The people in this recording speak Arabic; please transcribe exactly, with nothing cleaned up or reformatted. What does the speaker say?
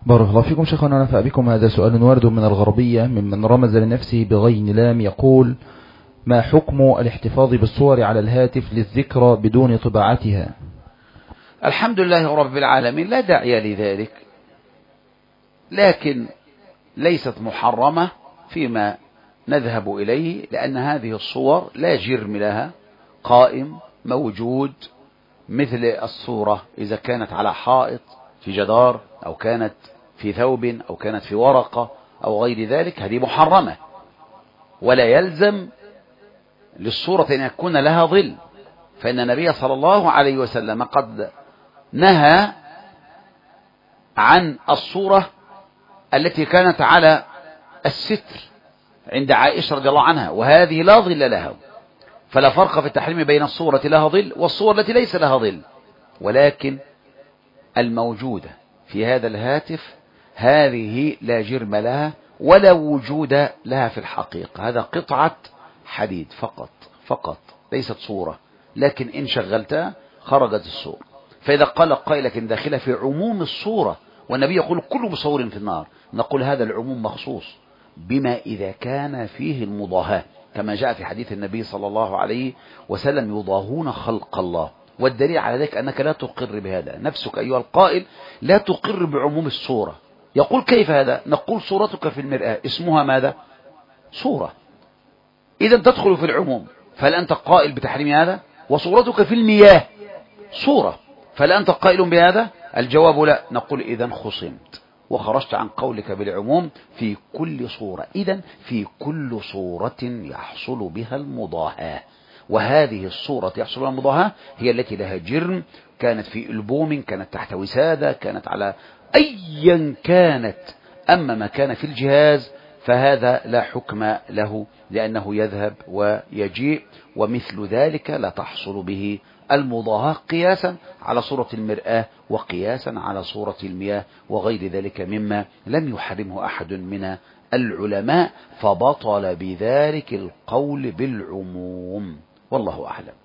بارك الله فيكم شيخنا ونفع بكم. هذا سؤال وارد من الغربية ممن رمز لنفسه بغين لام، يقول: ما حكم الاحتفاظ بالصور على الهاتف للذكرى بدون طباعتها؟ الحمد لله رب العالمين، لا داعي لذلك، لكن ليست محرمة فيما نذهب إليه، لأن هذه الصور لا جرم لها، قائم موجود، مثل الصورة إذا كانت على حائط في جدار أو كانت في ثوب أو كانت في ورقة أو غير ذلك، هذه محرمة، ولا يلزم للصورة أن يكون لها ظل، فإن النبي صلى الله عليه وسلم قد نهى عن الصورة التي كانت على الستر عند عائشة رضي الله عنها، وهذه لا ظل لها، فلا فرق في التحريم بين الصورة لها ظل والصور التي ليس لها ظل، ولكن الموجودة في هذا الهاتف هذه لا جرم لها ولا وجود لها في الحقيقة، هذا قطعة حديد فقط فقط، ليست صورة، لكن إن شغلتها خرجت الصورة. فإذا قال قائل لكن داخلة في عموم الصورة، والنبي يقول كل مصور في النار، نقول هذا العموم مخصوص بما إذا كان فيه المضاهاة، كما جاء في حديث النبي صلى الله عليه وسلم: يضاهون خلق الله. والدليل على ذلك أنك لا تقر بهذا، نفسك أيها القائل لا تقر بعموم الصورة. يقول: كيف هذا؟ نقول: صورتك في المرآة اسمها ماذا؟ صورة، إذا تدخل في العموم، فهل أنت قائل بتحريم هذا؟ وصورتك في المياه صورة، فهل أنت قائل بهذا؟ الجواب لا. نقول: إذا خصمت وخرجت عن قولك بالعموم في كل صورة، إذا في كل صورة يحصل بها المضاهاة، وهذه الصورة يحصل بها المضاهاة هي التي لها جرم، كانت في ألبوم، كانت تحت وسادة، كانت على أيا كانت، أما ما كان في الجهاز فهذا لا حكم له، لأنه يذهب ويجيء، ومثل ذلك لا تحصل به المضاهاة قياسا على صورة المرآة وقياسا على صورة المياه وغير ذلك مما لم يحرمه أحد من العلماء، فبطل بذلك القول بالعموم، والله أعلم.